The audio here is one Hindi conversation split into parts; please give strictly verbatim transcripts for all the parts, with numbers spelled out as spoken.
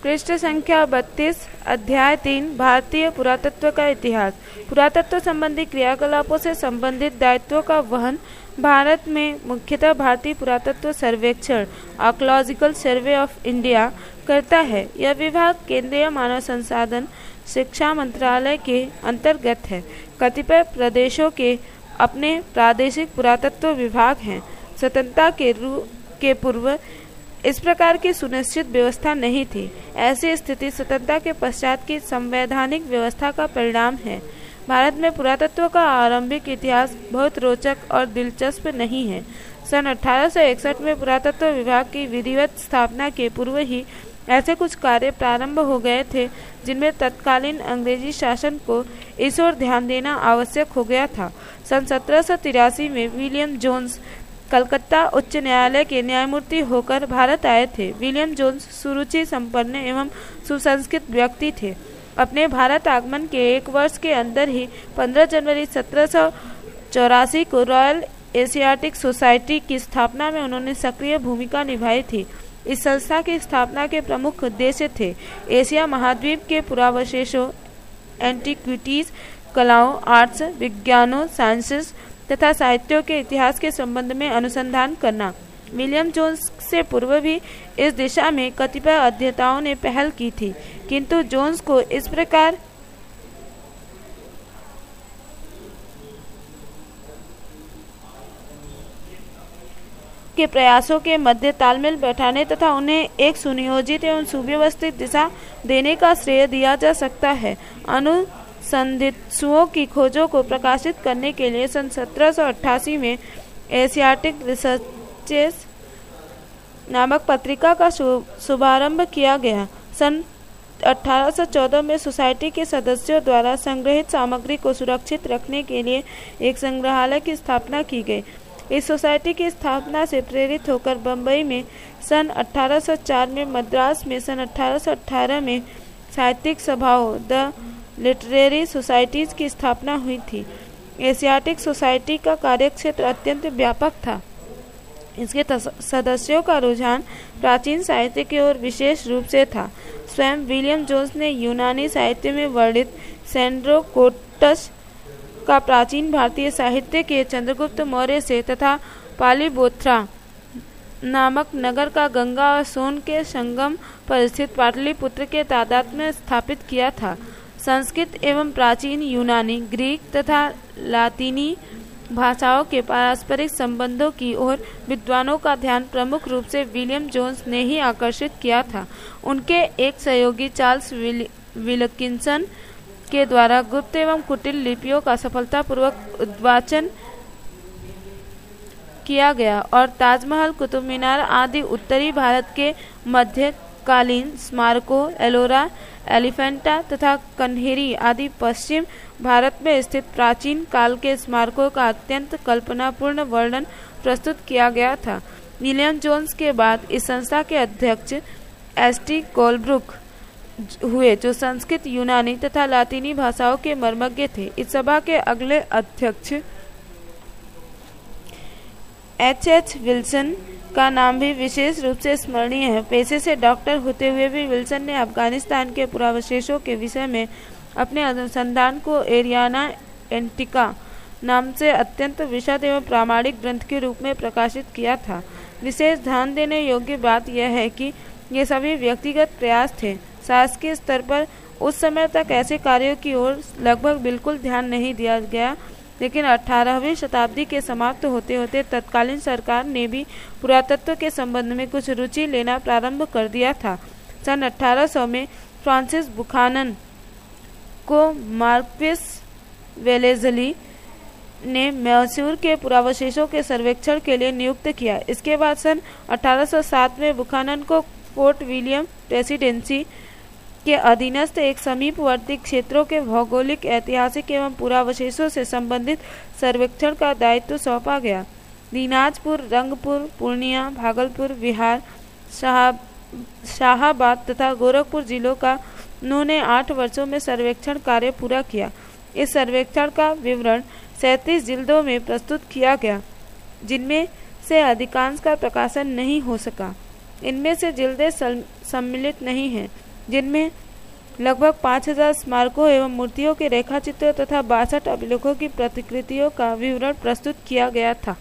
पृष्ठ संख्या बत्तीस, अध्याय तीन, भारतीय पुरातत्व का इतिहास। पुरातत्व संबंधी क्रियाकलापों से संबंधित दायित्वों का वहन भारत में मुख्यतः भारतीय पुरातत्व सर्वेक्षण आर्कियोलॉजिकल सर्वे ऑफ इंडिया करता है। यह विभाग केंद्रीय मानव संसाधन शिक्षा मंत्रालय के अंतर्गत है। कतिपय प्रदेशों के अपने प्रादेशिक पुरातत्व विभाग हैं। स्वतंत्रता के रू के पूर्व इस प्रकार की सुनिश्चित व्यवस्था नहीं थी। ऐसी स्थिति स्वतंत्रता के पश्चात की संवैधानिक व्यवस्था का परिणाम है। भारत में पुरातत्व का आरंभिक इतिहास बहुत रोचक और दिलचस्प नहीं है। सन अठारह सौ इकसठ में पुरातत्व विभाग की विधिवत स्थापना के पूर्व ही ऐसे कुछ कार्य प्रारंभ हो गए थे जिनमें तत्कालीन अंग्रेजी शासन को इस ओर ध्यान देना आवश्यक हो गया था। सन सत्रह सौ तिरासी में विलियम जोन्स कलकत्ता उच्च न्यायालय के न्यायमूर्ति होकर भारत आए थे। विलियम जोन्स सुरुचि संपन्न एवं सुसंस्कृत व्यक्ति थे। अपने भारत आगमन के एक वर्ष के अंदर ही पंद्रह जनवरी सत्रह सौ चौरासी को रॉयल एशियाटिक सोसाइटी की स्थापना में उन्होंने सक्रिय भूमिका निभाई थी। इस संस्था की स्थापना के प्रमुख उद्देश्य थे एशिया महाद्वीप के पुरावशेषों, एंटीक्विटीज, कलाओं, आर्ट्स, विज्ञानों, साइंसेस तथा साहित्यों के इतिहास के संबंध में अनुसंधान करना। विलियम जोन्स से पूर्व भी इस दिशा में कतिपय अध्येताओं ने पहल की थी, किंतु जोन्स को इस प्रकार के प्रयासों के मध्य तालमेल बैठाने तथा उन्हें एक सुनियोजित एवं सुव्यवस्थित दिशा देने का श्रेय दिया जा सकता है। अनुसंधित्सुओं की खोजों को प्रकाशित करने के लिए सन सत्रह सौ अट्ठासी में एशियाटिक रिसर्चेस नामक पत्रिका का शुभारंभ किया गया। सन अठारह सौ चौदह में सोसाइटी के सदस्यों द्वारा संग्रहित सामग्री को सुरक्षित रखने के लिए एक संग्रहालय की स्थापना की गई। इस सोसाइटी की स्थापना से प्रेरित होकर बम्बई में सन अठारह सौ चार में, मद्रास में सन अठारह सौ अठारह में साहित्यिक सभाओं द लिटरेरी सोसाइटीज की स्थापना हुई थी। एशियाटिक सोसाइटी का कार्यक्षेत्र अत्यंत व्यापक था। इसके सदस्यों का रुझान प्राचीन साहित्य की ओर विशेष रूप से था। स्वयं विलियम जोन्स ने यूनानी साहित्य में वर्णित सेंड्रोकोटस का प्राचीन भारतीय साहित्य के चंद्रगुप्त मौर्य से तथा पालीबोथ्रा नामक नगर का गंगा और सोन के संगम पर स्थित पाटलिपुत्र के तादाद में स्थापित किया था। संस्कृत एवं प्राचीन यूनानी, ग्रीक तथा लातीनी भाषाओं के पारस्परिक संबंधों की ओर विद्वानों का ध्यान प्रमुख रूप से विलियम जोन्स ने ही आकर्षित किया था। उनके एक सहयोगी चार्ल्स विल, विल्किंसन के द्वारा गुप्त एवं कुटिल लिपियों का सफलतापूर्वक उद्वाचन किया गया और ताजमहल, कुतुब मीनार आदि उत्तरी भारत के मध्यकालीन स्मारकों, एलोरा, एलिफेंटा तथा कन्हेरी आदि पश्चिम भारत में स्थित प्राचीन काल के स्मारकों का अत्यंत कल्पनापूर्ण वर्णन प्रस्तुत किया गया था। विलियम जोन्स के बाद इस संस्था के अध्यक्ष एस टी कोलब्रुक हुए, जो संस्कृत, यूनानी तथा लातीनी भाषाओं के मर्मज्ञ थे। इस सभा के अगले अध्यक्ष एच एच विल्सन का नाम भी विशेष रूप से स्मरणीय है। पेशे से डॉक्टर होते हुए भी विल्सन ने अफगानिस्तान के पुरावशेषों के विषय में अपने अनुसंधान को एरियाना एंटिका नाम से अत्यंत विशद एवं प्रामाणिक ग्रंथ के रूप में प्रकाशित किया था। विशेष ध्यान देने योग्य बात यह है कि ये सभी व्यक्तिगत प्रयास थे। शासकीय स्तर पर उस समय तक ऐसे कार्यों की ओर लगभग बिल्कुल ध्यान नहीं दिया गया, लेकिन अठारहवीं शताब्दी के समाप्त होते होते तत्कालीन सरकार ने भी पुरातत्व के संबंध में कुछ रुचि लेना प्रारंभ कर दिया था। सन अठारह सौ में फ्रांसिस बुखानन को मार्क्विस वेलेज़ली ने मैसूर के पुरावशेषों के सर्वेक्षण के लिए नियुक्त किया। इसके बाद सन अठारह सौ सात में बुखानन को फोर्ट विलियम प्रेसिडेंसी के अधीनस्थ एक समीपवर्ती क्षेत्रों के भौगोलिक, ऐतिहासिक एवं पुरावशेषों से संबंधित सर्वेक्षण का दायित्व सौंपा गया। दीनाजपुर, रंगपुर, पूर्णिया, भागलपुर, बिहार, शाह शाहाबाद तथा गोरखपुर जिलों का उन्होंने आठ वर्षों में सर्वेक्षण कार्य पूरा किया। इस सर्वेक्षण का विवरण सैंतीस जिल्दों में प्रस्तुत किया गया, जिनमें से अधिकांश का प्रकाशन नहीं हो सका। इनमें से जिल्दें सम्मिलित नहीं हैं। जिनमें लगभग पाँच हजार स्मारकों एवं मूर्तियों के रेखाचित्रों तथा बासठ अभिलेखों की प्रतिकृतियों का विवरण प्रस्तुत किया गया था।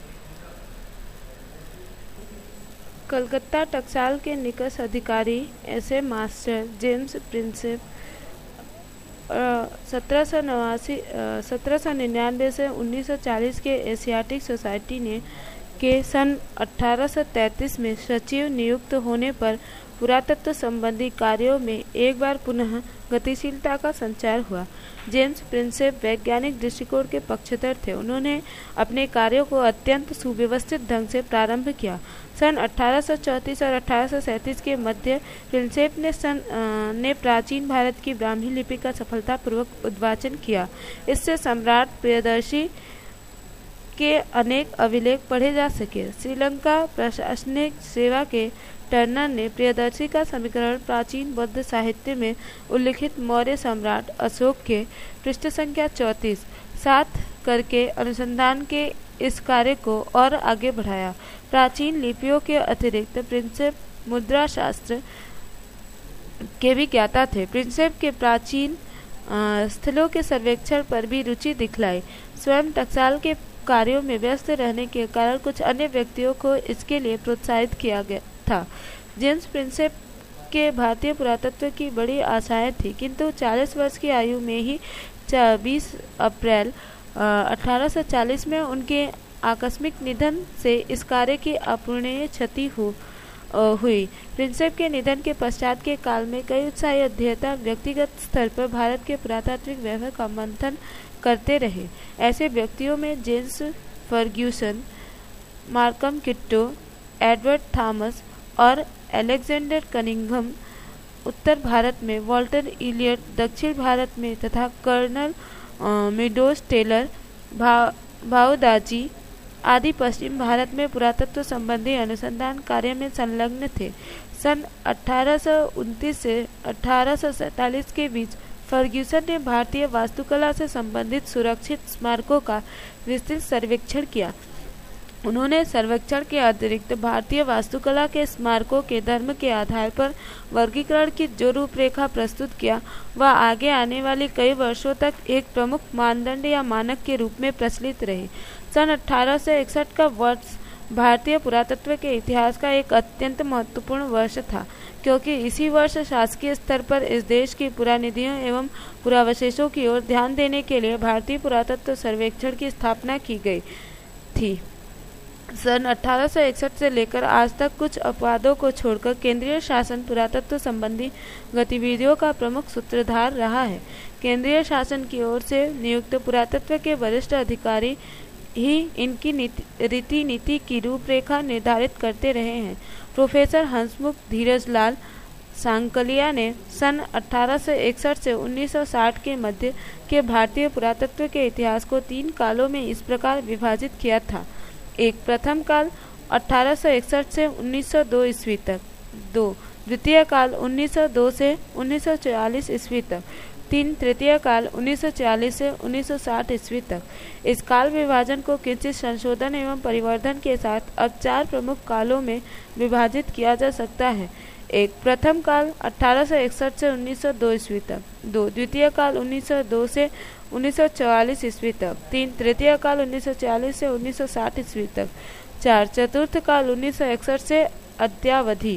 कलकत्ता टकसाल के निकष अधिकारी S A master James Prinsep सत्रह सौ नवासी सत्रह सौ निन्यानवे से उन्नीस सौ चालीस के एशियाटिक सोसाइटी ने के सन अठारह सौ तैंतीस में सचिव नियुक्त होने पर पुरातत्व संबंधी कार्यों में एक बार पुनः गतिशीलता का संचार हुआ। जेम्स प्रिंसेप वैज्ञानिक दृष्टिकोण के पक्षधर थे। उन्होंने अपने कार्यों को अत्यंत सुव्यवस्थित ढंग से प्रारंभ किया। सन अठारह सौ चौंतीस और अठारह सौ सैंतीस के मध्य प्रिंसेप ने सन आ, ने प्राचीन भारत की ब्राह्मी लिपि का सफलतापूर्वक उद्वाचन किया। इससे सम्राट प्रियदर्शी के अनेक अभिलेख पढ़े जा सके। श्रीलंका प्रशासनिक सेवा के टर्नर ने प्रियदर्शी का समीकरण प्राचीन बौद्ध साहित्य में उल्लिखित मौर्य सम्राट अशोक के पृष्ठ संख्या चौंतीस साथ करके अनुसंधान के इस कार्य को और आगे बढ़ाया। प्राचीन लिपियों के अतिरिक्त प्रिंसेप मुद्रा शास्त्र के भी ज्ञाता थे। प्रिंसेप के प्राचीन स्थलों के सर्वेक्षण पर भी रुचि दिखलाई। स्वयं टकसाल के कार्यों में व्यस्त रहने के कारण कुछ अन्य व्यक्तियों को इसके लिए प्रोत्साहित किया गया था। जेम्स प्रिंसेप के भारतीय पुरातत्व की बड़ी आशाएं थी, किंतु चालीस वर्ष की आयु में ही बीस अप्रैल अठारह सौ चालीस में उनके आकस्मिक निधन से इस कार्य की अपूरणीय क्षति हो हुई। प्रिंसेप के निधन के पश्चात के काल में कई उत्साही अध्येता व्यक्तिगत स्तर पर भारत के पुरातात्विक वैभव का मंथन करते रहे। ऐसे व्यक्तियों में James Fergusson, Markham Kittoe, Edward Thomas और एलेक्जेंडर कनिंघम उत्तर भारत में, वॉल्टर इलियट दक्षिण भारत में तथा कर्नल मिडोस टेलर, भा, भाऊदाजी आदि पश्चिम भारत में पुरातत्व संबंधी अनुसंधान कार्य में संलग्न थे। सन अठारह सौ उनतीस से अठारह सौ सैंतालीस के बीच फर्ग्यूसन ने भारतीय वास्तुकला से संबंधित सुरक्षित स्मारकों का विस्तृत सर्वेक्षण किया। उन्होंने सर्वेक्षण के अतिरिक्त भारतीय वास्तुकला के स्मारकों के धर्म के आधार पर वर्गीकरण की जो रूपरेखा प्रस्तुत किया, वह आगे आने वाले कई वर्षों तक एक प्रमुख मानदंड या मानक के रूप में प्रचलित रहे। सन अठारह सौ इकसठ का वर्ष भारतीय पुरातत्व के इतिहास का एक अत्यंत महत्वपूर्ण वर्ष था, क्योंकि इसी वर्ष शासकीय स्तर पर इस देश की पुरानिधियों एवं पुरावशेषों की ओर ध्यान देने के लिए भारतीय पुरातत्व सर्वेक्षण की स्थापना की गई थी। सन अठारह सौ इकसठ से लेकर आज तक कुछ अपवादों को छोड़कर केंद्रीय शासन पुरातत्व संबंधी गतिविधियों का प्रमुख सूत्रधार रहा है। केंद्रीय शासन की ओर से नियुक्त पुरातत्व के वरिष्ठ अधिकारी ही इनकी रीति नीति की रूपरेखा निर्धारित करते रहे हैं। प्रोफेसर हंसमुख धीरजलाल सांकलिया ने सन अठारह सौ इकसठ से उन्नीस सौ साठ के मध्य के भारतीय पुरातत्व के इतिहास को तीन कालों में इस प्रकार विभाजित किया था। एक, प्रथम काल अठारह सौ इकसठ से उन्नीस सौ दो ईस्वी तक। दो, द्वितीय काल उन्नीस सौ दो से उन्नीस सौ चालीस ईस्वी तक। तीन, तृतीय काल उन्नीस सौ चालीस से उन्नीस सौ साठ ईस्वी तक। इस काल विभाजन को किंचित संशोधन एवं परिवर्धन के साथ अब चार प्रमुख कालों में विभाजित किया जा सकता है। एक, प्रथम काल अठारह सौ इकसठ से उन्नीस सौ दो ईस्वी तक। दो, द्वितीय काल उन्नीस सौ दो से उन्नीस सौ चौवालीस ईस्वी तक। तीन, तृतीय काल उन्नीस सौ चालीस से उन्नीस सौ साठ ईस्वी तक। चार, चतुर्थ काल उन्नीस सौ इकसठ से अद्यावधि।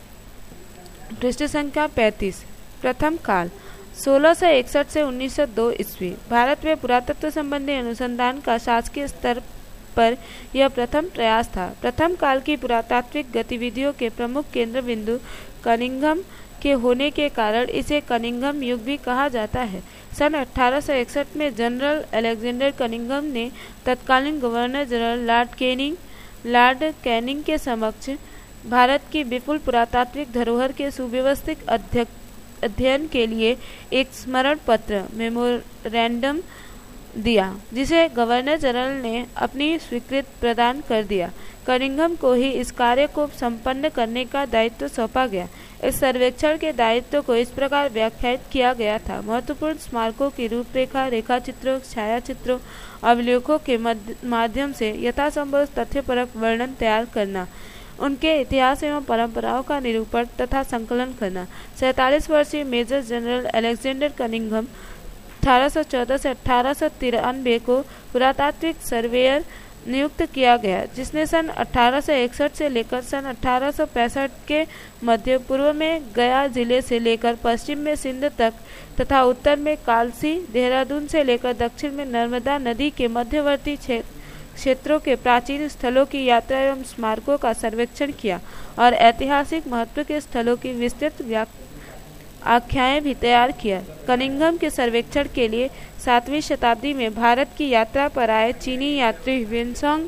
पृष्ठ संख्या पैंतीस। प्रथम काल सोलह सौ इकसठ से उन्नीस सौ दो ईस्वी। भारत में पुरातत्व संबंधी अनुसंधान का शासकीय स्तर पर यह प्रथम प्रयास था। प्रथम काल की पुरातात्विक गतिविधियों के प्रमुख केंद्र बिंदु कनिंघम के होने के कारण इसे कनिंघम युग भी कहा जाता है। सन अठारह सौ इकसठ में जनरल अलेक्जेंडर कनिंघम ने तत्कालीन governor general Lord Canning Lord Canning के समक्ष भारत की विपुल पुरातात्विक धरोहर के सुव्यवस्थित अध्ययन के लिए एक स्मरण पत्र मेमोरेंडम दिया, जिसे गवर्नर जनरल ने अपनी स्वीकृति प्रदान कर दिया। कनिंघम को ही इस कार्य को संपन्न करने का दायित्व सौंपा गया। इस सर्वेक्षण के दायित्व को इस प्रकार व्याख्यायित किया गया था: महत्वपूर्ण स्मारकों की रूपरेखा, रेखाचित्रों, छायाचित्रों, अभिलेखों के माध्यम से यथासंभव तथ्यपरक वर्णन तैयार करना, उनके इतिहास एवं परंपराओं का निरूपण तथा संकलन करना। सैतालीस वर्षीय मेजर जनरल अलेक्जेंडर कनिंघम अठारह सौ चौदह से अठारह सौ तिरानवे को पुरातात्विक सर्वेयर नियुक्त किया गया, जिसने सन अठारह सौ इकसठ से लेकर सन अठारह सौ पैंसठ के मध्य पूर्व में गया जिले से लेकर पश्चिम में सिंध तक तथा उत्तर में कालसी, देहरादून से लेकर दक्षिण में नर्मदा नदी के मध्यवर्ती क्षेत्रों के प्राचीन स्थलों की यात्रा एवं स्मारकों का सर्वेक्षण किया और ऐतिहासिक महत्व के स्थलों की विस्तृत आख्याएं भी तैयार किया। कनिंघम के सर्वेक्षण के लिए सातवीं शताब्दी में भारत की यात्रा पर आए चीनी यात्री विन्सोंग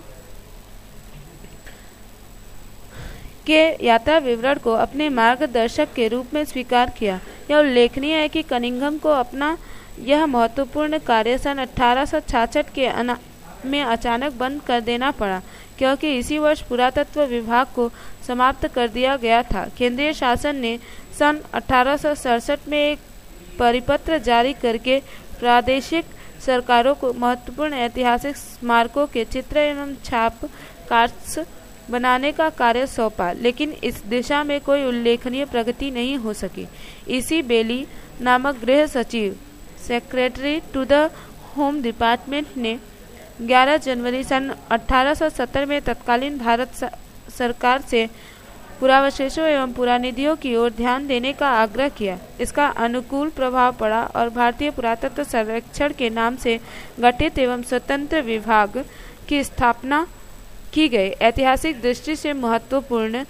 के यात्रा विवरण को अपने मार्गदर्शक के रूप में स्वीकार किया। यह उल्लेखनीय है कि कनिंघम को अपना यह महत्वपूर्ण कार्य सन अठारह सौ छियासठ के अना में अचानक बंद कर देना पड़ा, क्योंकि इसी वर्ष पुरातत्व विभाग को समाप्त कर दिया गया था। केंद्रीय शासन ने सन अठारह सौ सड़सठ में एक परिपत्र जारी करके प्रादेशिक सरकारों को महत्वपूर्ण ऐतिहासिक स्मारकों के चित्र एवं छाप कार्ड्स बनाने का कार्य सौंपा, लेकिन इस दिशा में कोई उल्लेखनीय प्रगति नहीं हो सकी। इसी बेली नामक गृह सचिव secretary to the home department ने ग्यारह जनवरी सन अठारह सौ सत्तर में तत्कालीन भारत सरकार से पुरावशेषों एवं पुरानिधियों की ओर ध्यान देने का आग्रह किया। इसका अनुकूल प्रभाव पड़ा और भारतीय पुरातत्व सर्वेक्षण के नाम से गठित एवं स्वतंत्र विभाग की स्थापना की गई। ऐतिहासिक दृष्टि से महत्वपूर्ण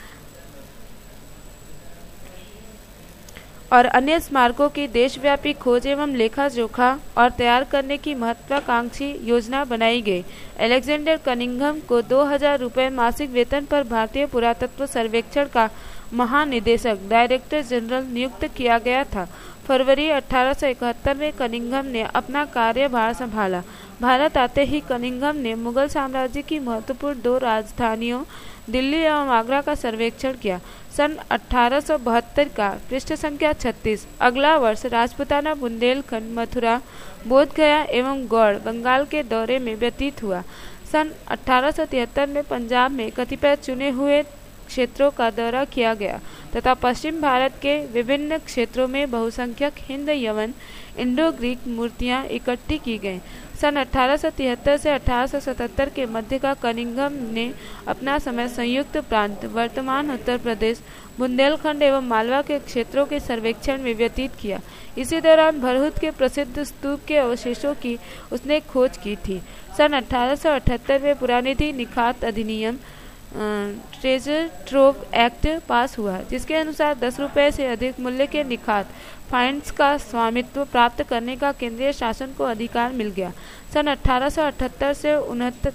और अन्य स्मारकों की देशव्यापी खोज एवं लेखा जोखा और तैयार करने की महत्वाकांक्षी योजना बनाई गई। अलेक्जेंडर कनिंघम को दो हजार रुपये मासिक वेतन पर भारतीय पुरातत्व सर्वेक्षण का महानिदेशक डायरेक्टर जनरल नियुक्त किया गया था। फरवरी अठारह सौ इकहत्तर में कनिंघम ने अपना कार्यभार संभाला। भारत आते ही कनिंघम ने मुगल साम्राज्य की महत्वपूर्ण दो राजधानियों दिल्ली एवं आगरा का सर्वेक्षण किया। सन अठारह सौ बहत्तर का पृष्ठ संख्या छत्तीस अगला वर्ष राजपुताना, बुंदेलखंड, मथुरा, बोधगया एवं गौड़ बंगाल के दौरे में व्यतीत हुआ। सन अठारह सौ तिहत्तर में पंजाब में कतिपय चुने हुए क्षेत्रों का दौरा किया गया तथा पश्चिम भारत के विभिन्न क्षेत्रों में बहुसंख्यक हिंद यवन इंडो ग्रीक मूर्तियां इकट्ठी की गईं। सन अठारह सौ तिहत्तर से अठारह सौ सतहत्तर के मध्य का कनिंघम ने अपना समय संयुक्त प्रांत, वर्तमान उत्तर प्रदेश, बुंदेलखंड एवं मालवा के क्षेत्रों के सर्वेक्षण में व्यतीत किया। इसी दौरान भरहुत के प्रसिद्ध स्तूप के अवशेषों की उसने खोज की थी। सन अठारह सौ अठहत्तर में पुरानिधि निखात अधिनियम ट्रेजर ट्रोव एक्ट पास हुआ, जिसके अनुसार दस रुपये से अधिक मूल्य के निखात फाइंड्स का स्वामित्व प्राप्त करने का केंद्रीय शासन को अधिकार मिल गया। सन अठारह सौ अठहत्तर से उनहत्तर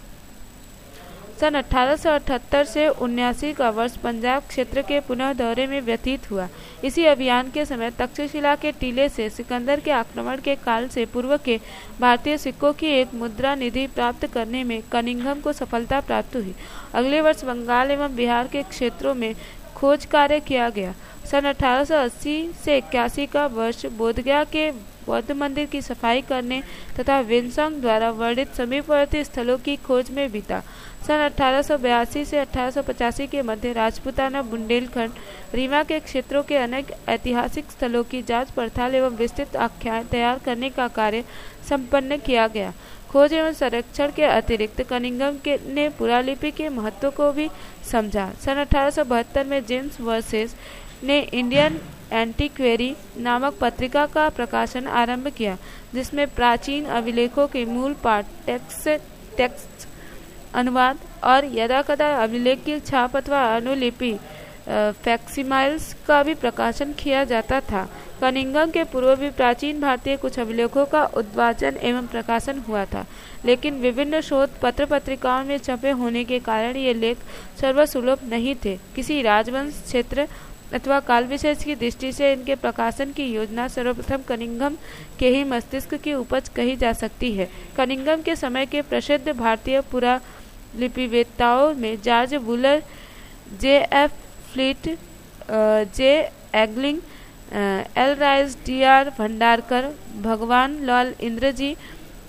सन अठारह सौ अठहत्तर से उन्यासी का वर्ष पंजाब क्षेत्र के पुनः दौरे में व्यतीत हुआ। इसी अभियान के समय तक्षशिला के टीले से सिकंदर के आक्रमण के काल से पूर्व के भारतीय सिक्कों की एक मुद्रा निधि प्राप्त करने में कनिंघम को सफलता प्राप्त हुई। अगले वर्ष बंगाल एवं बिहार के क्षेत्रों में खोज कार्य किया गया। सन अठारह सौ अस्सी से इक्यासी का वर्ष बोधगया के बौद्ध मंदिर की सफाई करने तथा विन्सोंग द्वारा वर्णित समीपवर्ती स्थलों की खोज में बीता। सन अठारह सौ बयासी से अठारह सौ पचासी के मध्य राजपुताना, बुंदेलखंड, रीवा के क्षेत्रों के अनेक ऐतिहासिक स्थलों की जांच पड़ताल एवं विस्तृत आख्याएं तैयार करने का कार्य संपन्न किया गया। खोज एवं संरक्षण के अतिरिक्त कनिंघम के ने पुरालिपि के महत्व को भी समझा। सन अठारह सौ बहत्तर में जेम्स वर्सेस ने इंडियन एंटीक्वेरी नामक पत्रिका का प्रकाशन आरंभ किया, जिसमें प्राचीन अभिलेखों के मूल पाठ, टेक्स्ट टेक्स्ट अनुवाद और यदाकदा अभिलेख की छाप अथवा अनुलिपि फैक्सिमाइल्स का भी प्रकाशन किया जाता था। कनिंघम के पूर्व भी प्राचीन भारतीय कुछ अभिलेखों का उद्वाचन एवं प्रकाशन हुआ था, लेकिन विभिन्न शोध पत्र पत्रिकाओं में छपे होने के कारण ये लेख सर्वसुलभ नहीं थे। किसी राजवंश, क्षेत्र अथवा काल विशेष की दृष्टि से इनके प्रकाशन की योजना सर्वप्रथम कनिंघम के ही मस्तिष्क की उपज कही जा सकती है। कनिंघम के समय के प्रसिद्ध भारतीय पुरालिपिवेत्ताओं में George Buhler, J F Fleet, J Eggeling, L Rice, D R Bhandarkar, Bhagwan Lal Indraji,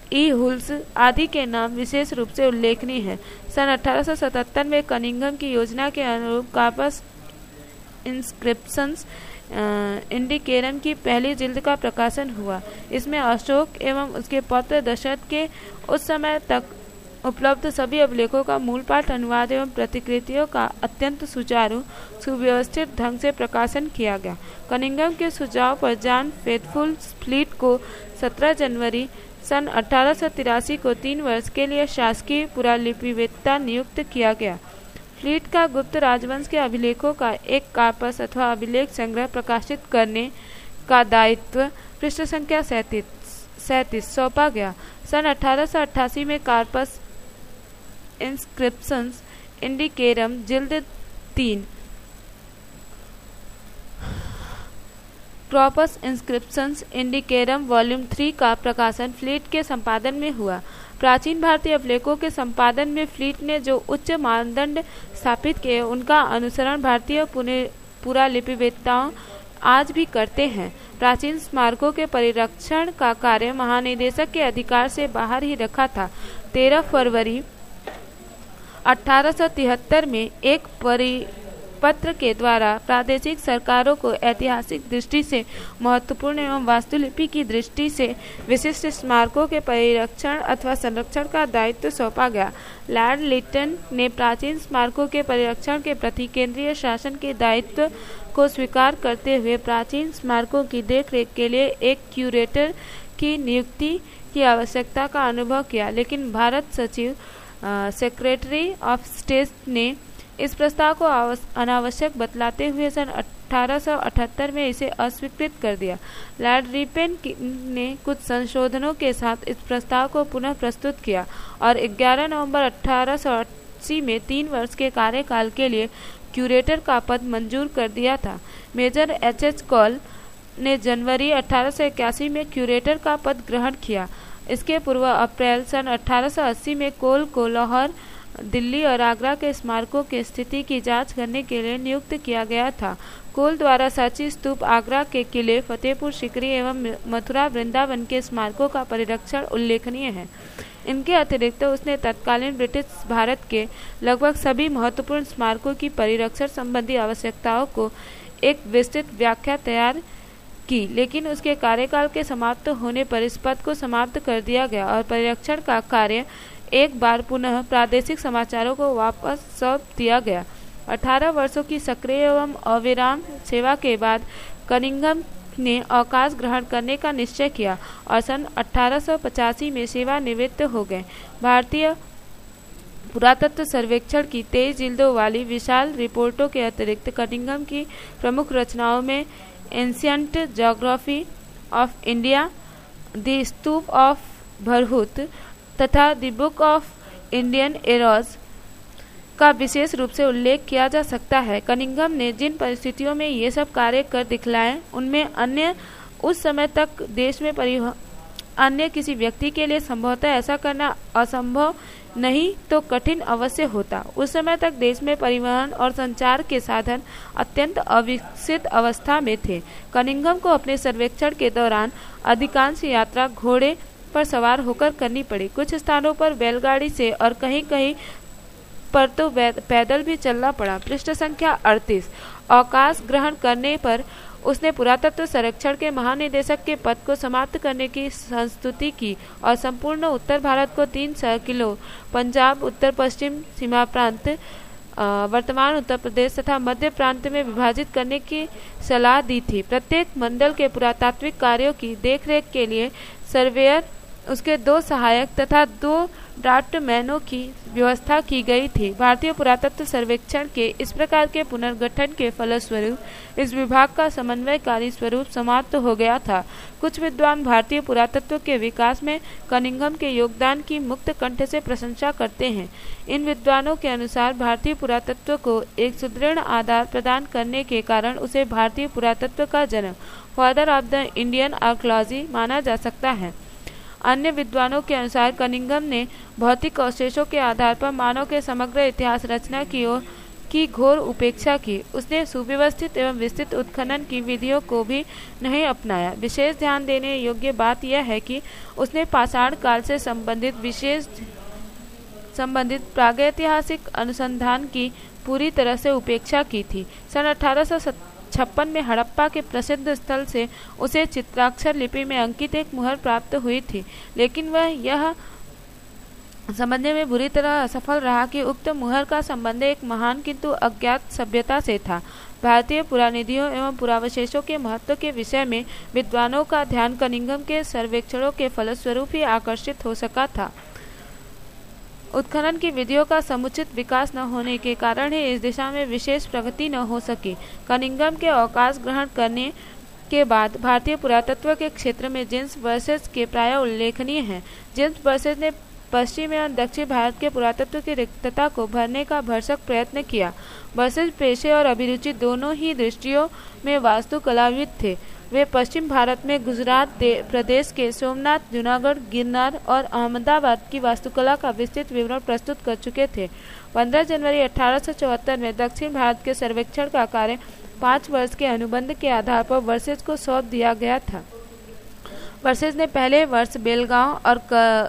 ई हुल्स आदि के नाम विशेष रूप से उल्लेखनीय है। सन अठारह सौ सतहत्तर में कनिंघम की योजना के अनुरूप कार्पस इंस्क्रिप्शंस इंडिकेरम की पहली जिल्द का प्रकाशन हुआ। इसमें अशोक एवं उसके पौत्र दशरथ के उस समय तक उपलब्ध सभी अभिलेखों का मूल पाठ, अनुवाद एवं प्रतिकृतियों का अत्यंत सुचारू सुव्यवस्थित ढंग से प्रकाशन किया गया। कनिंघम के सुझाव पर जॉन फेथफुल फ्लीट को सत्रह जनवरी सन अठारह सौ तिरासी को तीन वर्ष के लिए शासकीय पुरालिपिवेत्ता नियुक्त किया गया। फ्लीट का गुप्त राजवंश के अभिलेखों का एक कार्पस अथवा अभिलेख संग्रह प्रकाशित करने का दायित्व पृष्ठ संख्या सैंतीस सौंपा गया। सन अठारह सौ अट्ठासी में कार्पस इंस्क्रिप्शंस इंडिकेरम जिल्द तीन Corpus Inscriptionum Indicarum volume three का प्रकाशन फ्लीट के संपादन में हुआ। प्राचीन भारतीय अभिलेखों के संपादन में फ्लीट ने जो उच्च मानदंड स्थापित किए, उनका अनुसरण भारतीय पुरालिपिवेत्ताओं आज भी करते हैं। प्राचीन स्मारकों के परिरक्षण का कार्य महानिदेशक के अधिकार से बाहर ही रखा था। तेरह फरवरी अठारह सौ तिहत्तर में एक परिपत्र के द्वारा प्रादेशिक सरकारों को ऐतिहासिक दृष्टि से महत्वपूर्ण एवं वास्तुलिपि की दृष्टि से विशिष्ट स्मारकों के परिरक्षण अथवा संरक्षण का दायित्व सौंपा गया। लॉर्ड लिटन ने प्राचीन स्मारकों के परिरक्षण के प्रति केंद्रीय शासन के दायित्व को स्वीकार करते हुए प्राचीन स्मारकों की देखरेख के लिए एक क्यूरेटर की नियुक्ति की आवश्यकता का अनुभव किया, लेकिन भारत सचिव सेक्रेटरी ऑफ स्टेट ने इस प्रस्ताव को अनावश्यक बतलाते हुए सन अठारह सौ अठहत्तर में इसे अस्वीकृत कर दिया। लॉर्ड रिपेन ने कुछ संशोधनों के साथ इस प्रस्ताव को पुनः प्रस्तुत किया और ग्यारह नवंबर अठारह सौ अस्सी में तीन वर्ष के कार्यकाल के लिए क्यूरेटर का पद मंजूर कर दिया था। मेजर एच एच कॉल ने जनवरी अठारह सौ इक्यासी में क्यूरेटर का पद ग्रहण किया। इसके पूर्व अप्रैल सन अठारह सौ अस्सी में कोल को लाहौर, दिल्ली और आगरा के स्मारकों की स्थिति की जांच करने के लिए नियुक्त किया गया था। कोल द्वारा सांची स्तूप, आगरा के किले, फतेहपुर सीकरी एवं मथुरा वृंदावन के स्मारकों का परिरक्षण उल्लेखनीय है। इनके अतिरिक्त उसने तत्कालीन ब्रिटिश भारत के लगभग सभी महत्वपूर्ण स्मारकों की परिरक्षण संबंधी आवश्यकताओं को एक विस्तृत व्याख्या तैयार की, लेकिन उसके कार्यकाल के समाप्त होने पर इस पद को समाप्त कर दिया गया और परिरक्षण का कार्य एक बार पुनः प्रादेशिक समाचारों को वापस सौंप दिया गया। अठारह वर्षों की सक्रिय एवं अविराम सेवा के बाद कनिंघम ने अवकाश ग्रहण करने का निश्चय किया और सन अठारह सौ पचासी में सेवानिवृत्त हो गए। भारतीय पुरातत्व सर्वेक्षण की तेईस जिल्दों वाली विशाल रिपोर्टों के अतिरिक्त कनिंघम की प्रमुख रचनाओं में Ancient Geography of India, the Stupa of Bharhut तथा the Book of Indian Eras का विशेष रूप से उल्लेख किया जा सकता है। कनिंघम ने जिन परिस्थितियों में ये सब कार्य कर दिखलाए, उनमें अन्य उस समय तक देश में परिवहन अन्य किसी व्यक्ति के लिए संभवतः ऐसा करना असंभव नहीं तो कठिन अवश्य होता। उस समय तक देश में परिवहन और संचार के साधन अत्यंत अविकसित अवस्था में थे। कनिंघम को अपने सर्वेक्षण के दौरान अधिकांश यात्रा घोड़े पर सवार होकर करनी पड़ी। कुछ स्थानों पर बैलगाड़ी से और कहीं कहीं पर तो पैदल भी चलना पड़ा। पृष्ठ संख्या अड़तीस। अवकाश ग्रहण करने पर उसने पुरातत्व संरक्षण के महानिदेशक के पद को समाप्त करने की संस्तुति की और संपूर्ण उत्तर भारत को तीन सर्किलों पंजाब, उत्तर पश्चिम सीमा प्रांत, वर्तमान उत्तर प्रदेश तथा मध्य प्रांत में विभाजित करने की सलाह दी थी। प्रत्येक मंडल के पुरातात्विक कार्यों की देखरेख के लिए सर्वेयर, उसके दो सहायक तथा दो ड्राफ्टमैनों की व्यवस्था की गई थी। भारतीय पुरातत्व सर्वेक्षण के इस प्रकार के पुनर्गठन के फलस्वरूप इस विभाग का समन्वयकारी स्वरूप समाप्त हो गया था। कुछ विद्वान भारतीय पुरातत्व के विकास में कनिंघम के योगदान की मुक्त कंठ से प्रशंसा करते हैं। इन विद्वानों के अनुसार भारतीय पुरातत्व को एक सुदृढ़ आधार प्रदान करने के कारण उसे भारतीय पुरातत्व का जनक, father of the Indian archaeology माना जा सकता है। अन्य विद्वानों के अनुसार कनिंघम ने भौतिक अवशेषों के आधार पर मानव के समग्र इतिहास रचना की ओर की घोर उपेक्षा की। उसने सुव्यवस्थित एवं विस्तृत उत्खनन की विधियों को भी नहीं अपनाया। विशेष ध्यान देने योग्य बात यह है कि उसने पाषाण काल से संबंधित विशेष संबंधित प्रागैतिहासिक अनुसंधान की पूरी तरह से उपेक्षा की थी। सन अठारह सौ छप्पन में हड़प्पा के प्रसिद्ध स्थल से उसे चित्राक्षर लिपि में अंकित एक मुहर प्राप्त हुई थी, लेकिन वह यह समझने में बुरी तरह असफल रहा कि उक्त मुहर का संबंध एक महान किंतु अज्ञात सभ्यता से था। भारतीय पुरानिधियों एवं पुरावशेषों के महत्व के विषय में विद्वानों का ध्यान कनिंघम के सर्वेक्षणों के फलस्वरूप ही आकर्षित हो सका था। उत्खनन की विधियों का समुचित विकास न होने के कारण ही इस दिशा में विशेष प्रगति न हो सकी। कनिंघम के अवकाश ग्रहण करने के बाद भारतीय पुरातत्व के क्षेत्र में जेम्स बर्सेस के प्राय उल्लेखनीय हैं। जेम्स बर्सेस ने पश्चिम एवं दक्षिण भारत के पुरातत्व की रिक्तता को भरने का भरसक प्रयत्न किया। बर्सेस पेशे और अभिरुचि दोनों ही दृष्टियों में वास्तुकलाविद थे। वे पश्चिम भारत में गुजरात प्रदेश के सोमनाथ, जूनागढ़, गिरनार और अहमदाबाद की वास्तुकला का विस्तृत विवरण प्रस्तुत कर चुके थे। पंद्रह जनवरी अठारह सौ चौहत्तर में दक्षिण भारत के सर्वेक्षण का कार्य पाँच वर्ष के अनुबंध के आधार पर बर्सेस को सौंप दिया गया था। बर्सेस ने पहले वर्ष बेलगांव और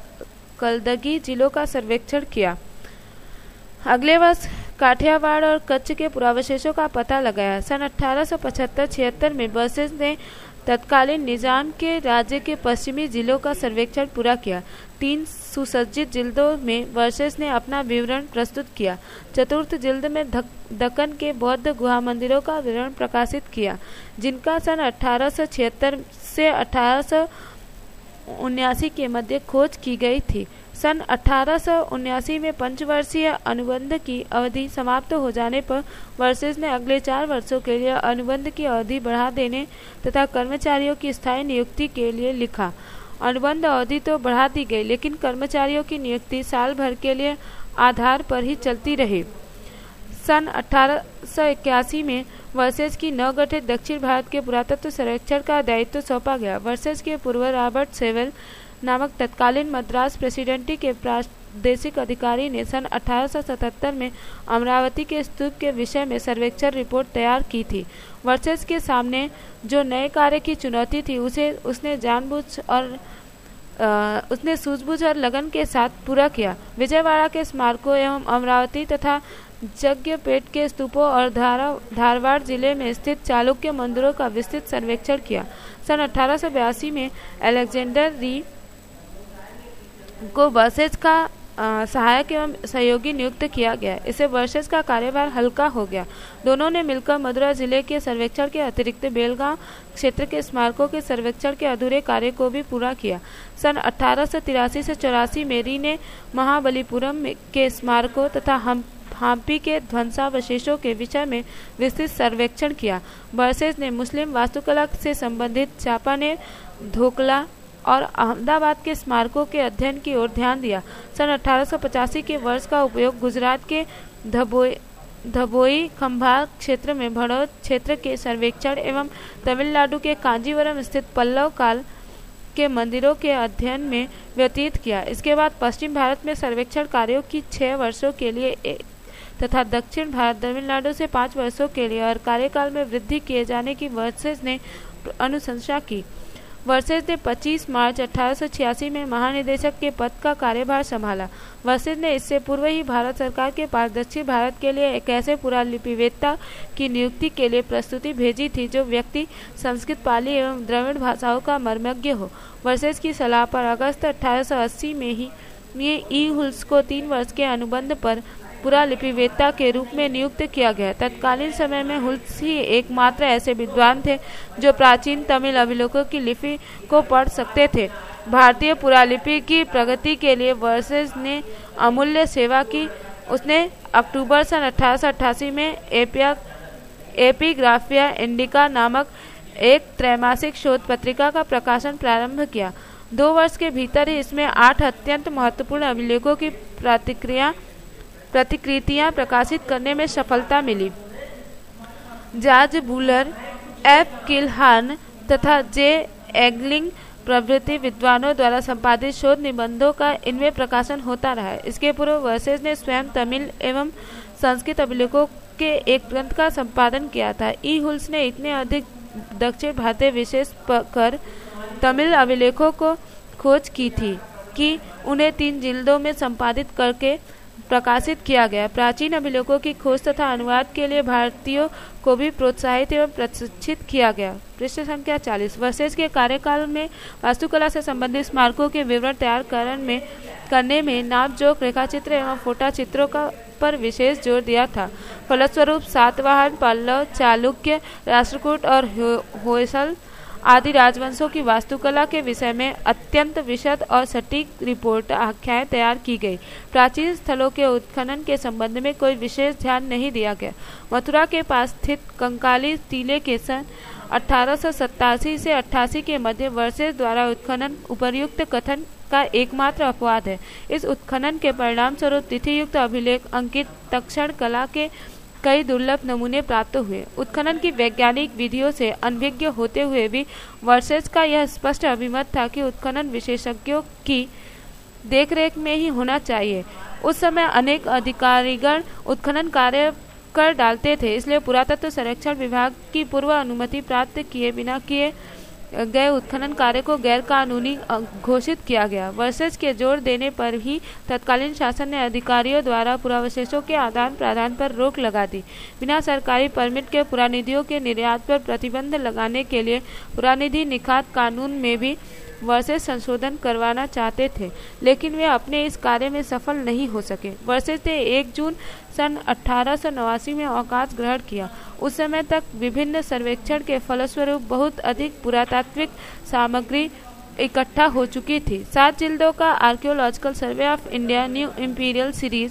कलदगी जिलों का सर्वेक्षण किया। अगले वर्ष काठियावाड़ और कच्छ के पुरावशेषों का पता लगाया। सन अठारह सौ पचहत्तर छिहत्तर में बर्सेस ने तत्कालीन निजाम के राज्य के पश्चिमी जिलों का सर्वेक्षण पूरा किया। तीन सुसज्जित जिल्दों में बर्सेस ने अपना विवरण प्रस्तुत किया। चतुर्थ जिल्द में दक्कन के बौद्ध गुहा मंदिरों का विवरण प्रकाशित किया, जिनका सन अठारह सौ छिहत्तर से अठारह सौ उन्यासी के मध्य खोज की गई थी। सन अठारह सौ उन्यासी में पंचवर्षीय अनुबंध की अवधि समाप्त हो जाने पर बर्सेस ने अगले चार वर्षों के लिए अनुबंध की अवधि बढ़ा देने तथा कर्मचारियों की स्थायी नियुक्ति के लिए लिखा। अनुबंध अवधि तो बढ़ा दी गई, लेकिन कर्मचारियों की नियुक्ति साल भर के लिए आधार पर ही चलती रही। सन अठारह सौ इक्यासी में वर्सेस की नवगठित दक्षिण भारत के पुरातत्व सर्वेक्षण का दायित्व सौंपा गया। वर्सेस के पूर्व रॉबर्ट सेवेल नामक तत्कालीन मद्रास प्रेसिडेंटी के प्रादेशिक अधिकारी ने सन अठारह सौ सतहत्तर में अमरावती के स्तूप के विषय में सर्वेक्षण रिपोर्ट तैयार की थी। वर्सेस के सामने जो नए कार्य की चुनौती थी, उसे उसने जानबूझ और आ, उसने सूझबूझ और लगन के साथ पूरा किया। विजयवाड़ा के स्मारकों एवं अमरावती तथा जग्गपेट के स्तूपों और धारवाड़ जिले में स्थित चालुक्य मंदिरों का विस्तृत सर्वेक्षण किया। सन अठारह सौ बयासी में अलेक्जेंडर री को बर्सेस का आ, सहायक एवं सहयोगी नियुक्त किया गया। इसे बर्सेस का कार्यभार हल्का हो गया। दोनों ने मिलकर मदुरा जिले के सर्वेक्षण के अतिरिक्त बेलगांव क्षेत्र के स्मारकों के सर्वेक्षण के अधूरे कार्य को भी पूरा किया। सन अठारह सौ तिरासी से चौरासी में री ने महाबलीपुरम के स्मारकों तथा हम हम्पी के ध्वंसावशेषों के विषय में विस्तृत सर्वेक्षण किया। बर्सेस ने मुस्लिम वास्तुकला से संबंधित चांपानेर, ढोकला और अहमदाबाद के स्मारकों के अध्ययन की ओर ध्यान दिया। सन अठारह सौ पचासी के वर्ष का उपयोग गुजरात के धबोई धबोई खंभात क्षेत्र में भड़ौत क्षेत्र के सर्वेक्षण एवं तमिलनाडु के कांजीवरम स्थित पल्लव काल के मंदिरों के अध्ययन में व्यतीत किया। इसके बाद पश्चिम भारत में सर्वेक्षण कार्यों की छह वर्षों के लिए तथा दक्षिण भारत तमिलनाडु से पाँच वर्षों के लिए और कार्यकाल में वृद्धि किए जाने की वर्सेस ने अनुशंसा की। वर्सेस ने पच्चीस मार्च अठारह सौ छियासी में महानिदेशक के पद का कार्यभार संभाला। वर्सेस ने इससे पूर्व ही भारत सरकार के पास दक्षिण भारत के लिए एक ऐसे पुरालिपिवेत्ता की नियुक्ति के लिए प्रस्तुति भेजी थी जो व्यक्ति संस्कृत, पाली एवं द्रविड़ भाषाओं का मर्मज्ञ हो। वर्सेस की सलाह पर अगस्त अठारह सौ अस्सी में ही में ई हुल्स को तीन वर्ष के अनुबंध पर पुरालिपिवेत्ता के रूप में नियुक्त किया गया। तत्कालीन समय में हुल्स ही एकमात्र ऐसे विद्वान थे जो प्राचीन तमिल अभिलेखों की लिपि को पढ़ सकते थे। भारतीय पुरालिपि की प्रगति के लिए वर्सेस ने अमूल्य सेवा की। उसने अक्टूबर सन अठारह सौ अट्ठासी में एपिया एपिग्राफिया इंडिका नामक एक त्रैमासिक शोध पत्रिका का प्रकाशन प्रारंभ किया। दो वर्ष के भीतर ही इसमें आठ अत्यंत महत्वपूर्ण अभिलेखों की प्रतिक्रिया प्रतिकृतियां प्रकाशित करने में सफलता मिली। जॉर्ज बुलर, एफ किलहार्न तथा जे एग्लिंग प्रभृति विद्वानों द्वारा संपादित शोध निबंधों का इनमें प्रकाशन होता रहा। इसके पूर्व वर्सेस ने स्वयं तमिल एवं संस्कृत अभिलेखों के एक ग्रंथ का संपादन किया था। ई हुल्स ने इतने अधिक दक्षिण भारतीय विशेष कर तमिल अभिलेखों को खोज की थी कि उन्हें तीन जिल्दों में संपादित करके प्रकाशित किया गया। प्राचीन अभिलेखों की खोज तथा अनुवाद के लिए भारतीयों को भी प्रोत्साहित एवं प्रशिक्षित किया गया। पृष्ठ संख्या चालीस। वर्सेज के कार्यकाल में वास्तुकला से संबंधित स्मारकों के विवरण तैयार करने में करने में नाप जोख, रेखाचित्र एवं फोटा चित्रों का पर विशेष जोर दिया था। फलस्वरूप सातवाहन, पल्लव, चालुक्य, राष्ट्रकूट और होयसल आदि राजवंशों की वास्तुकला के विषय में अत्यंत विशद और सटीक रिपोर्ट आख्याएं तैयार की गई। प्राचीन स्थलों के उत्खनन के संबंध में कोई विशेष ध्यान नहीं दिया गया। मथुरा के पास स्थित कंकाली टीले के सन अठारह सौ सत्तासी से अट्ठासी के मध्य वर्सेज द्वारा उत्खनन उपर्युक्त कथन का एकमात्र अपवाद है। इस उत्खनन के परिणाम स्वरूप तिथियुक्त अभिलेख अंकित तक्षण कला के कई दुर्लभ नमूने प्राप्त हुए। उत्खनन की वैज्ञानिक विधियों से अनभिज्ञ होते हुए भी वर्सेज का यह स्पष्ट अभिमत था कि उत्खनन विशेषज्ञों की देखरेख में ही होना चाहिए। उस समय अनेक अधिकारीगण उत्खनन कार्य कर डालते थे, इसलिए पुरातत्व संरक्षण विभाग की पूर्व अनुमति प्राप्त किए बिना किए गए उत्खनन कार्य को गैर कानूनी घोषित किया गया। वर्सेज के जोर देने पर ही तत्कालीन शासन ने अधिकारियों द्वारा पुरावशेषों के आदान प्रदान पर रोक लगा दी। बिना सरकारी परमिट के पुरानिधियों के निर्यात पर प्रतिबंध लगाने के लिए पुरानिधि निखात कानून में भी वर्सेज संशोधन करवाना चाहते थे, लेकिन वे अपने इस कार्य में सफल नहीं हो सके। वर्सेज ने एक जून सन अठारह सौ नवासी में अवकाश ग्रहण किया। उस समय तक विभिन्न सर्वेक्षण के फलस्वरूप बहुत अधिक पुरातात्विक सामग्री इकट्ठा हो चुकी थी। सात जिल्दों का Archaeological Survey of India New Imperial Series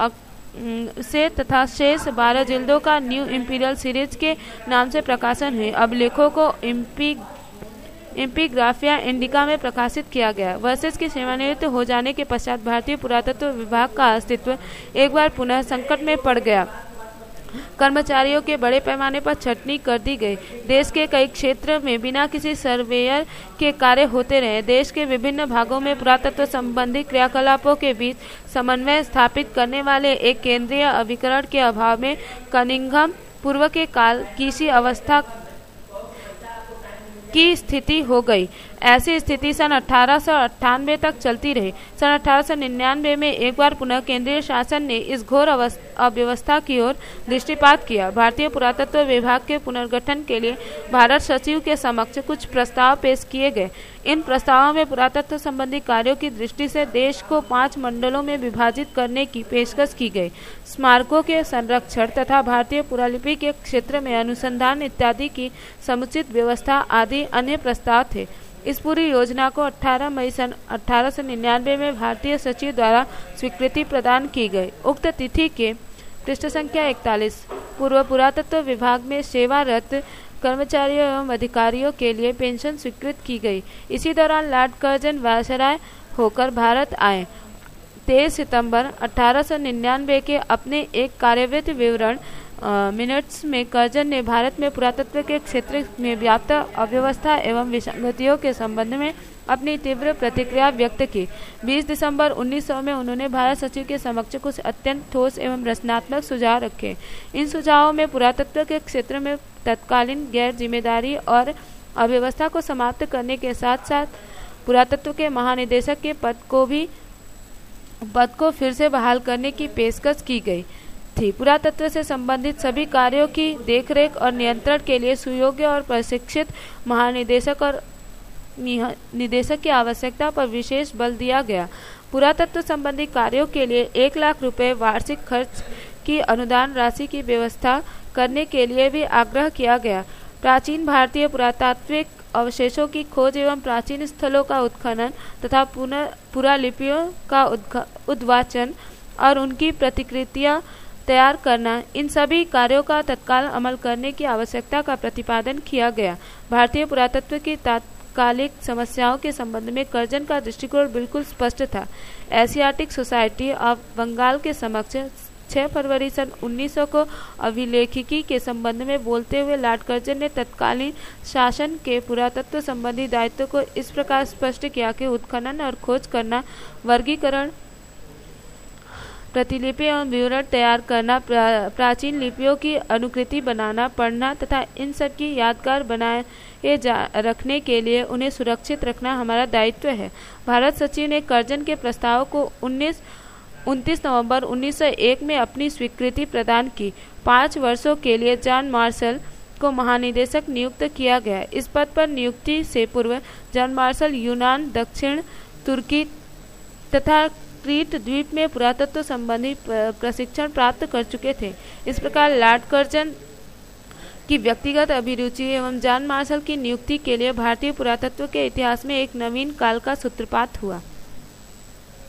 से तथा शेष बारह जिल्दों का न्यू इम्पीरियल सीरीज के नाम से प्रकाशन हुए अभिलेखों को इम्पी एम्पीग्राफिया इंडिका में प्रकाशित किया गया। वर्सेज के सेवानिवृत्त हो जाने के पश्चात भारतीय पुरातत्व विभाग का अस्तित्व एक बार पुनः संकट में पड़ गया। कर्मचारियों के बड़े पैमाने पर छटनी कर दी गई। देश के कई क्षेत्र में बिना किसी सर्वेयर के कार्य होते रहे। देश के विभिन्न भागों में पुरातत्व संबंधी क्रियाकलापों के बीच समन्वय स्थापित करने वाले एक केंद्रीय अभिकरण के अभाव में कनिंघम पूर्व के काल की सी अवस्था की स्थिति हो गई। ऐसी स्थिति सन अठारह सौ अट्ठानवे तक चलती रही। सन अठारह सौ निन्यानवे में एक बार पुनः केंद्रीय शासन ने इस घोर अव्यवस्था की ओर दृष्टिपात किया। भारतीय पुरातत्व विभाग के पुनर्गठन के लिए भारत सचिव के समक्ष कुछ प्रस्ताव पेश किए गए। इन प्रस्तावों में पुरातत्व संबंधी कार्यों की दृष्टि से देश को पांच मंडलों में विभाजित करने की पेशकश की गई। स्मारकों के संरक्षण तथा भारतीय पुरालिपि के क्षेत्र में अनुसंधान इत्यादि की समुचित व्यवस्था आदि अन्य प्रस्ताव थे। इस पूरी योजना को अठारह मई सन अठारह सौ निन्यानवे में भारतीय सचिव द्वारा स्वीकृति प्रदान की गई। उक्त तिथि के पृष्ठ संख्या इकतालीस पूर्व पुरातत्व विभाग में सेवारत कर्मचारियों एवं अधिकारियों के लिए पेंशन स्वीकृत की गई। इसी दौरान लॉर्ड कर्जन वायसराय होकर भारत आए। तेईस सितंबर अठारह सौ निन्यानवे के अपने एक कार्यविधि विवरण मिनट्स में कर्जन ने भारत में पुरातत्व के क्षेत्र में व्याप्त अव्यवस्था एवं विसंगतियों के संबंध में अपनी तीव्र प्रतिक्रिया व्यक्त की। बीस दिसंबर उन्नीस सौ में उन्होंने भारत सचिव के समक्ष कुछ अत्यंत ठोस एवं रचनात्मक सुझाव रखे। इन सुझावों में पुरातत्व के क्षेत्र में तत्कालीन गैर जिम्मेदारी और अव्यवस्था को समाप्त करने के साथ साथ पुरातत्व के महानिदेशक के पद को भी पद को फिर से बहाल करने की पेशकश की गई थी। पुरातत्व से संबंधित सभी कार्यों की देखरेख और नियंत्रण के लिए सुयोग्य और प्रशिक्षित महानिदेशक और निदेशक की आवश्यकता पर विशेष बल दिया गया। पुरातत्व संबंधी कार्यों के लिए एक लाख रुपए वार्षिक खर्च की अनुदान राशि की व्यवस्था करने के लिए भी आग्रह किया गया। प्राचीन भारतीय पुरातात्विक अवशेषों की खोज एवं प्राचीन स्थलों का उत्खनन तथा पुरालिपियों का उद्वाचन और उनकी प्रतिकृतियां तैयार करना, इन सभी कार्यों का तत्काल अमल करने की आवश्यकता का प्रतिपादन किया गया। भारतीय पुरातत्व की तात्कालिक समस्याओं के संबंध में कर्जन का दृष्टिकोण बिल्कुल स्पष्ट था। एशियाटिक सोसाइटी ऑफ बंगाल के समक्ष छह फरवरी सन उन्नीस सौ को अभिलेखिकी के संबंध में बोलते हुए लॉर्ड कर्जन ने तत्कालीन शासन के पुरातत्व संबंधी दायित्व को इस प्रकार स्पष्ट किया कि उत्खनन और खोज करना, वर्गीकरण प्रतिलिपि एवं विवरण तैयार करना, प्रा, प्राचीन लिपियों की अनुकृति बनाना, पढ़ना तथा इन सब की यादगार बनाए रखने के लिए उन्हें सुरक्षित रखना हमारा दायित्व है। भारत सचिव ने कर्जन के प्रस्ताव को उन्नीस उनतीस नवंबर उन्नीस सौ एक में अपनी स्वीकृति प्रदान की। पाँच वर्षों के लिए जॉन मार्शल को महानिदेशक नियुक्त किया गया। इस पद पर नियुक्ति से पूर्व जॉन मार्शल यूनान, दक्षिण तुर्की तथा क्रीट द्वीप में पुरातत्व संबंधी प्रशिक्षण प्राप्त कर चुके थे। इस प्रकार लॉर्ड कर्जन की व्यक्तिगत अभिरुचि एवं जॉन मार्शल की नियुक्ति के लिए भारतीय पुरातत्व के इतिहास में एक नवीन काल का सूत्रपात हुआ।